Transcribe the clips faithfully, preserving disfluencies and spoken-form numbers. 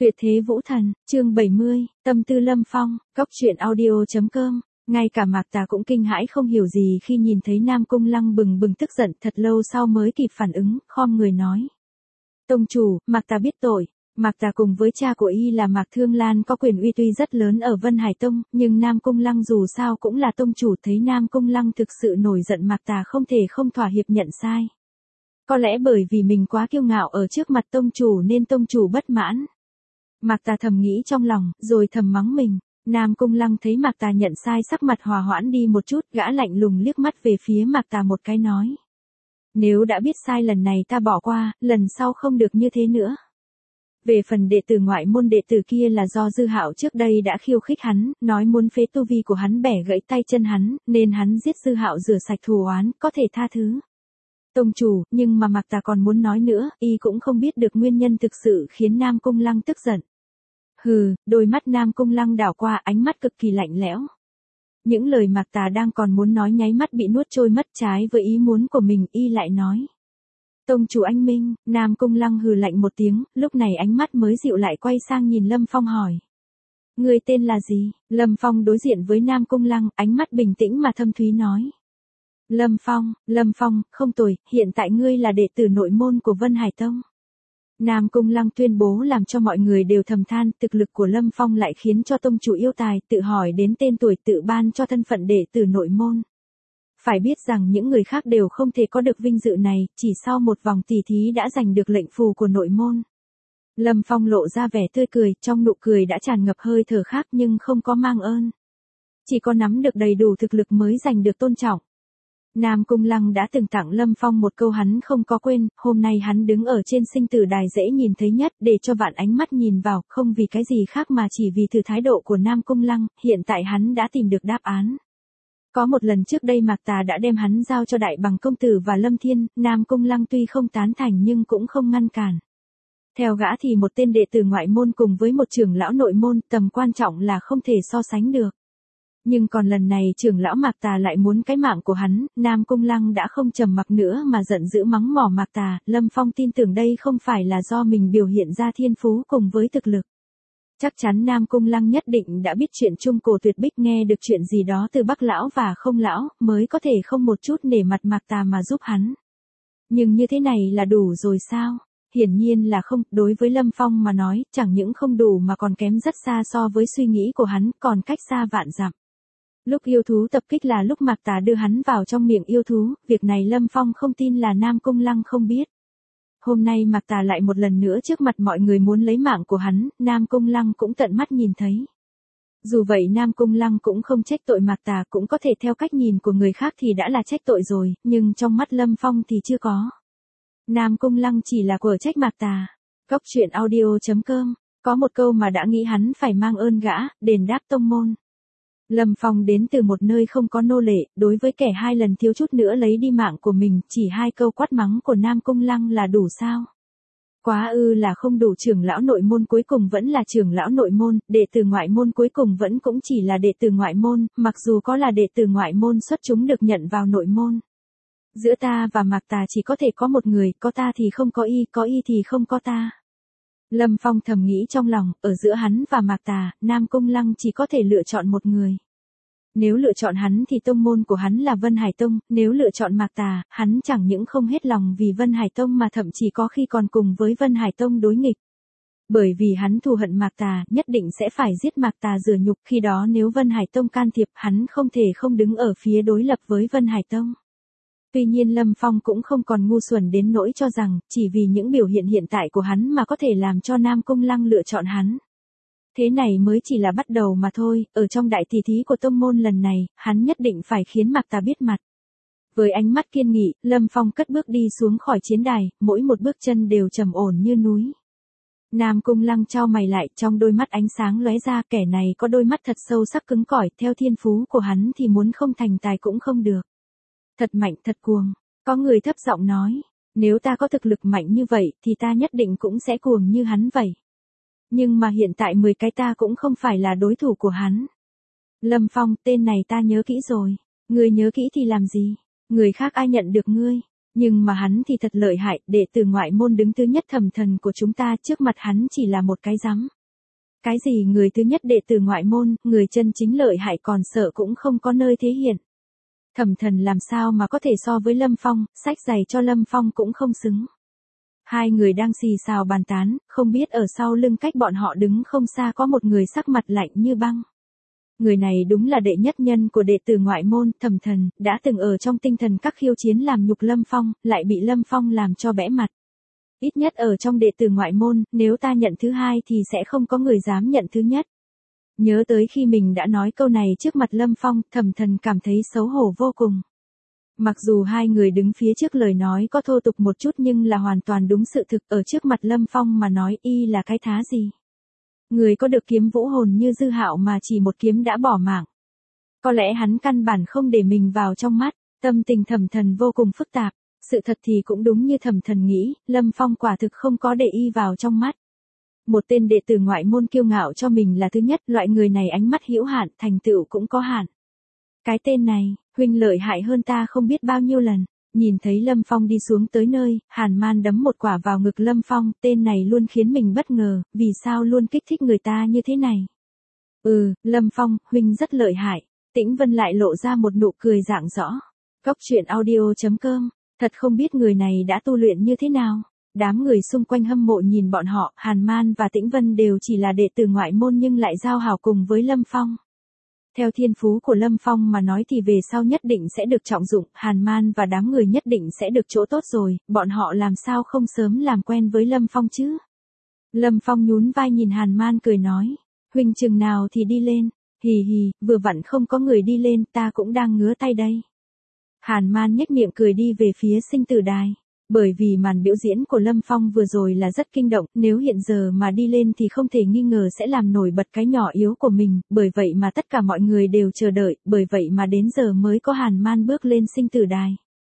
Tuyệt thế vũ thần, chương bảy mươi, tâm tư Lâm Phong, cốc truyện audio.com. Ngay cả Mạc Tà cũng kinh hãi không hiểu gì khi nhìn thấy Nam Cung Lăng bừng bừng tức giận, thật lâu sau mới kịp phản ứng, khom người nói. Tông chủ, Mạc Tà biết tội. Mạc Tà cùng với cha của y là Mạc Thương Lan có quyền uy tuy rất lớn ở Vân Hải Tông, nhưng Nam Cung Lăng dù sao cũng là tông chủ, thấy Nam Cung Lăng thực sự nổi giận, Mạc Tà không thể không thỏa hiệp nhận sai. Có lẽ bởi vì mình quá kiêu ngạo ở trước mặt tông chủ nên tông chủ bất mãn. Mạc Tà thầm nghĩ trong lòng, rồi thầm mắng mình. Nam Cung Lăng thấy Mạc Tà nhận sai, sắc mặt hòa hoãn đi một chút, gã lạnh lùng liếc mắt về phía Mạc Tà một cái nói. Nếu đã biết sai lần này ta bỏ qua, lần sau không được như thế nữa. Về phần đệ tử ngoại môn đệ tử kia là do Dư Hạo trước đây đã khiêu khích hắn, nói muốn phế tu vi của hắn, bẻ gãy tay chân hắn, nên hắn giết Dư Hạo rửa sạch thù oán, có thể tha thứ. Tông chủ, nhưng mà Mạc Tà còn muốn nói nữa, y cũng không biết được nguyên nhân thực sự khiến Nam Cung Lăng tức giận. Hừ, đôi mắt Nam Cung Lăng đảo qua, ánh mắt cực kỳ lạnh lẽo. Những lời Mạc Tà đang còn muốn nói nháy mắt bị nuốt trôi mất, trái với ý muốn của mình, y lại nói. Tông chủ anh minh. Nam Cung Lăng hừ lạnh một tiếng, lúc này ánh mắt mới dịu lại, quay sang nhìn Lâm Phong hỏi. Người tên là gì? Lâm Phong đối diện với Nam Cung Lăng, ánh mắt bình tĩnh mà thâm thúy nói. Lâm Phong, Lâm Phong, không tồi, hiện tại ngươi là đệ tử nội môn của Vân Hải Tông. Nam Cung Lăng tuyên bố làm cho mọi người đều thầm than, thực lực của Lâm Phong lại khiến cho tông chủ yêu tài tự hỏi đến tên tuổi, tự ban cho thân phận đệ tử nội môn. Phải biết rằng những người khác đều không thể có được vinh dự này, chỉ sau một vòng tỉ thí đã giành được lệnh phù của nội môn. Lâm Phong lộ ra vẻ tươi cười, trong nụ cười đã tràn ngập hơi thở khác nhưng không có mang ơn. Chỉ có nắm được đầy đủ thực lực mới giành được tôn trọng. Nam Cung Lăng đã từng tặng Lâm Phong một câu hắn không có quên, hôm nay hắn đứng ở trên sinh tử đài dễ nhìn thấy nhất, để cho vạn ánh mắt nhìn vào, không vì cái gì khác mà chỉ vì từ thái độ của Nam Cung Lăng, hiện tại hắn đã tìm được đáp án. Có một lần trước đây Mạc Tà đã đem hắn giao cho Đại Bằng công tử và Lâm Thiên, Nam Cung Lăng tuy không tán thành nhưng cũng không ngăn cản. Theo gã thì một tên đệ tử ngoại môn cùng với một trưởng lão nội môn, tầm quan trọng là không thể so sánh được. Nhưng còn lần này trưởng lão Mạc Tà lại muốn cái mạng của hắn, Nam Cung Lăng đã không trầm mặc nữa mà giận dữ mắng mỏ Mạc Tà. Lâm Phong tin tưởng đây không phải là do mình biểu hiện ra thiên phú cùng với thực lực. Chắc chắn Nam Cung Lăng nhất định đã biết chuyện Trung Cổ Tuyệt Bích, nghe được chuyện gì đó từ Bắc lão và Không lão, mới có thể không một chút nể mặt Mạc Tà mà giúp hắn. Nhưng như thế này là đủ rồi sao? Hiển nhiên là không, đối với Lâm Phong mà nói, chẳng những không đủ mà còn kém rất xa so với suy nghĩ của hắn, còn cách xa vạn dặm. Lúc yêu thú tập kích là lúc Mạc Tà đưa hắn vào trong miệng yêu thú, việc này Lâm Phong không tin là Nam Cung Lăng không biết. Hôm nay Mạc Tà lại một lần nữa trước mặt mọi người muốn lấy mạng của hắn, Nam Cung Lăng cũng tận mắt nhìn thấy. Dù vậy Nam Cung Lăng cũng không trách tội Mạc Tà, cũng có thể theo cách nhìn của người khác thì đã là trách tội rồi, nhưng trong mắt Lâm Phong thì chưa có. Nam Cung Lăng chỉ là quở trách Mạc Tà. Cốc truyện audio.com, có một câu mà đã nghĩ hắn phải mang ơn gã, đền đáp tông môn. Lâm Phong đến từ một nơi không có nô lệ, đối với kẻ hai lần thiếu chút nữa lấy đi mạng của mình, chỉ hai câu quát mắng của Nam Cung Lăng là đủ sao? Quá ư là không đủ, trưởng lão nội môn cuối cùng vẫn là trưởng lão nội môn, đệ tử ngoại môn cuối cùng vẫn cũng chỉ là đệ tử ngoại môn, mặc dù có là đệ tử ngoại môn xuất chúng được nhận vào nội môn. Giữa ta và Mạc Tà chỉ có thể có một người, có ta thì không có y, có y thì không có ta. Lâm Phong thầm nghĩ trong lòng, ở giữa hắn và Mạc Tà, Nam Cung Lăng chỉ có thể lựa chọn một người. Nếu lựa chọn hắn thì tông môn của hắn là Vân Hải Tông, nếu lựa chọn Mạc Tà, hắn chẳng những không hết lòng vì Vân Hải Tông mà thậm chí có khi còn cùng với Vân Hải Tông đối nghịch. Bởi vì hắn thù hận Mạc Tà, nhất định sẽ phải giết Mạc Tà rửa nhục, khi đó nếu Vân Hải Tông can thiệp, hắn không thể không đứng ở phía đối lập với Vân Hải Tông. Tuy nhiên Lâm Phong cũng không còn ngu xuẩn đến nỗi cho rằng, chỉ vì những biểu hiện hiện tại của hắn mà có thể làm cho Nam Cung Lăng lựa chọn hắn. Thế này mới chỉ là bắt đầu mà thôi, ở trong đại tỷ thí của tông môn lần này, hắn nhất định phải khiến Mạc Tà biết mặt. Với ánh mắt kiên nghị, Lâm Phong cất bước đi xuống khỏi chiến đài, mỗi một bước chân đều trầm ổn như núi. Nam Cung Lăng chau mày lại, trong đôi mắt ánh sáng lóe ra, kẻ này có đôi mắt thật sâu sắc cứng cỏi, theo thiên phú của hắn thì muốn không thành tài cũng không được. Thật mạnh, thật cuồng. Có người thấp giọng nói, nếu ta có thực lực mạnh như vậy thì ta nhất định cũng sẽ cuồng như hắn vậy. Nhưng mà hiện tại mười cái ta cũng không phải là đối thủ của hắn. Lâm Phong, tên này ta nhớ kỹ rồi. Ngươi nhớ kỹ thì làm gì? Người khác ai nhận được ngươi? Nhưng mà hắn thì thật lợi hại, đệ tử ngoại môn đứng thứ nhất thẩm thần của chúng ta, trước mặt hắn chỉ là một cái rắm. Cái gì người thứ nhất đệ tử ngoại môn, người chân chính lợi hại còn sợ cũng không có nơi thể hiện. Thẩm thần làm sao mà có thể so với Lâm Phong, sách giày cho Lâm Phong cũng không xứng. Hai người đang xì xào bàn tán, không biết ở sau lưng cách bọn họ đứng không xa có một người sắc mặt lạnh như băng. Người này đúng là đệ nhất nhân của đệ tử ngoại môn, Thẩm thần, đã từng ở trong tinh thần các khiêu chiến làm nhục Lâm Phong, lại bị Lâm Phong làm cho bẽ mặt. Ít nhất ở trong đệ tử ngoại môn, nếu ta nhận thứ hai thì sẽ không có người dám nhận thứ nhất. Nhớ tới khi mình đã nói câu này trước mặt Lâm Phong, Thẩm thần cảm thấy xấu hổ vô cùng. Mặc dù hai người đứng phía trước lời nói có thô tục một chút nhưng là hoàn toàn đúng sự thực, ở trước mặt Lâm Phong mà nói y là cái thá gì. Người có được kiếm vũ hồn như Dư Hạo mà chỉ một kiếm đã bỏ mạng. Có lẽ hắn căn bản không để mình vào trong mắt, tâm tình Thẩm thần vô cùng phức tạp. Sự thật thì cũng đúng như Thẩm thần nghĩ, Lâm Phong quả thực không có để y vào trong mắt. Một tên đệ tử ngoại môn kiêu ngạo cho mình là thứ nhất, loại người này ánh mắt hữu hạn, thành tựu cũng có hạn. Cái tên này, huynh lợi hại hơn ta không biết bao nhiêu lần. Nhìn thấy Lâm Phong đi xuống tới nơi, Hàn Man đấm một quả vào ngực Lâm Phong, tên này luôn khiến mình bất ngờ, vì sao luôn kích thích người ta như thế này. Ừ, Lâm Phong, huynh rất lợi hại. Tĩnh Vân lại lộ ra một nụ cười rạng rõ. Góc truyện audio chấm com, thật không biết người này đã tu luyện như thế nào. Đám người xung quanh hâm mộ nhìn bọn họ, Hàn Man và Tĩnh Vân đều chỉ là đệ tử ngoại môn nhưng lại giao hảo cùng với Lâm Phong. Theo thiên phú của Lâm Phong mà nói thì về sau nhất định sẽ được trọng dụng, Hàn Man và đám người nhất định sẽ được chỗ tốt rồi, bọn họ làm sao không sớm làm quen với Lâm Phong chứ. Lâm Phong nhún vai nhìn Hàn Man cười nói, huynh chừng nào thì đi lên, hì hì, vừa vặn không có người đi lên, ta cũng đang ngứa tay đây. Hàn Man nhếch miệng cười đi về phía sinh tử đài. Bởi vì màn biểu diễn của Lâm Phong vừa rồi là rất kinh động, nếu hiện giờ mà đi lên thì không thể nghi ngờ sẽ làm nổi bật cái nhỏ yếu của mình, bởi vậy mà tất cả mọi người đều chờ đợi, bởi vậy mà đến giờ mới có Hàn Man bước lên sinh tử đài.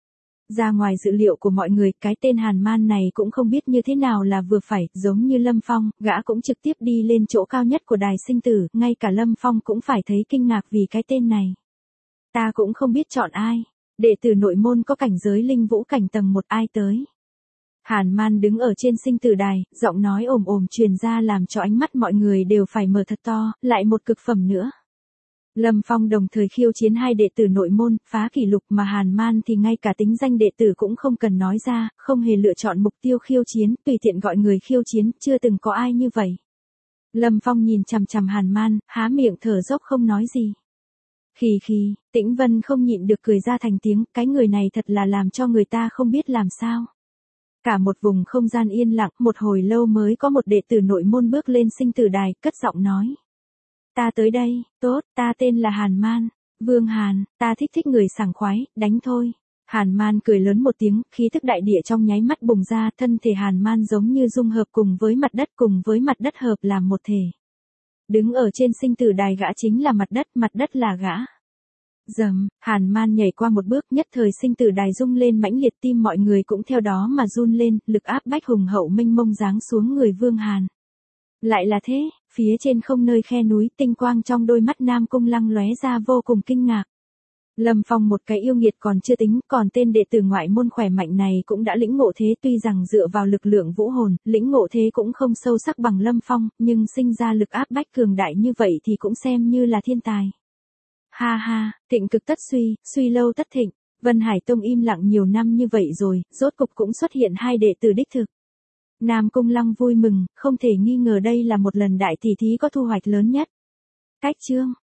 Ra ngoài dự liệu của mọi người, cái tên Hàn Man này cũng không biết như thế nào là vừa phải, giống như Lâm Phong, gã cũng trực tiếp đi lên chỗ cao nhất của đài sinh tử, ngay cả Lâm Phong cũng phải thấy kinh ngạc vì cái tên này. Ta cũng không biết chọn ai. Đệ tử nội môn có cảnh giới linh vũ cảnh tầng một ai tới. Hàn Man đứng ở trên sinh tử đài, giọng nói ồm ồm truyền ra làm cho ánh mắt mọi người đều phải mở thật to, lại một cực phẩm nữa. Lâm Phong đồng thời khiêu chiến hai đệ tử nội môn, phá kỷ lục mà Hàn Man thì ngay cả tính danh đệ tử cũng không cần nói ra, không hề lựa chọn mục tiêu khiêu chiến, tùy tiện gọi người khiêu chiến, chưa từng có ai như vậy. Lâm Phong nhìn chằm chằm Hàn Man, há miệng thở dốc không nói gì. Khì khì, Tĩnh Vân không nhịn được cười ra thành tiếng, cái người này thật là làm cho người ta không biết làm sao. Cả một vùng không gian yên lặng, một hồi lâu mới có một đệ tử nội môn bước lên sinh tử đài, cất giọng nói. Ta tới đây, tốt, ta tên là Hàn Man, Vương Hàn, ta thích thích người sảng khoái, đánh thôi. Hàn Man cười lớn một tiếng, khí thức đại địa trong nháy mắt bùng ra, thân thể Hàn Man giống như dung hợp cùng với mặt đất cùng với mặt đất hợp làm một thể. Đứng ở trên sinh tử đài gã chính là mặt đất, mặt đất là gã. Dầm, Hàn Man nhảy qua một bước, nhất thời sinh tử đài rung lên mãnh liệt, tim mọi người cũng theo đó mà run lên, lực áp bách hùng hậu mênh mông giáng xuống người Vương Hàn. Lại là thế, phía trên không nơi khe núi, tinh quang trong đôi mắt Nam Cung Lăng lóe ra vô cùng kinh ngạc. Lâm Phong một cái yêu nghiệt còn chưa tính, còn tên đệ tử ngoại môn khỏe mạnh này cũng đã lĩnh ngộ thế, tuy rằng dựa vào lực lượng vũ hồn, lĩnh ngộ thế cũng không sâu sắc bằng Lâm Phong, nhưng sinh ra lực áp bách cường đại như vậy thì cũng xem như là thiên tài. Ha ha, thịnh cực tất suy, suy lâu tất thịnh, Vân Hải Tông im lặng nhiều năm như vậy rồi, rốt cục cũng xuất hiện hai đệ tử đích thực. Nam Cung Lăng vui mừng, không thể nghi ngờ đây là một lần đại tỷ thí có thu hoạch lớn nhất. Cách chương